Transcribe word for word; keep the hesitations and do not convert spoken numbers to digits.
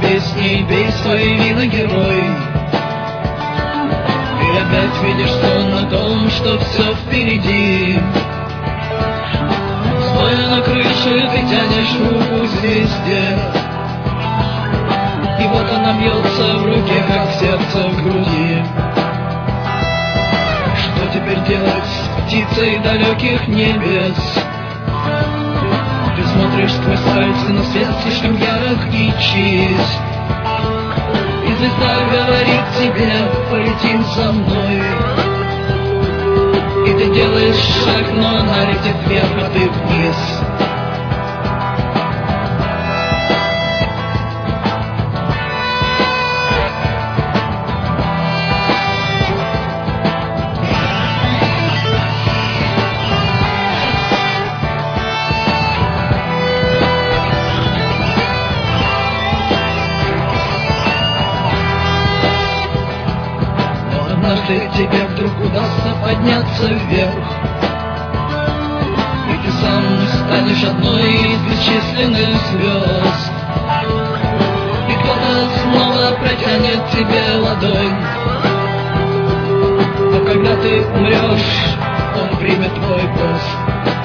здесь не бей свои вина, герой. Ты опять видишь сон о том, что все впереди. Стоя на крыше, ты тянешь руку к звезде, и вот она бьется в руке, как сердце в груди. Что теперь делать с птицей далеких небес? Ты смотришь сквозь пальцы, но свет слишком ярок и чист. И звезда говорит тебе: полетим за мной. И ты делаешь шаг, но она летит вверх, а ты вниз. Однажды тебе вдруг удастся подняться вверх, и ты сам станешь одной из бесчисленных звезд. И кто-то снова протянет тебе ладонь, но когда ты умрешь, он примет твой пост.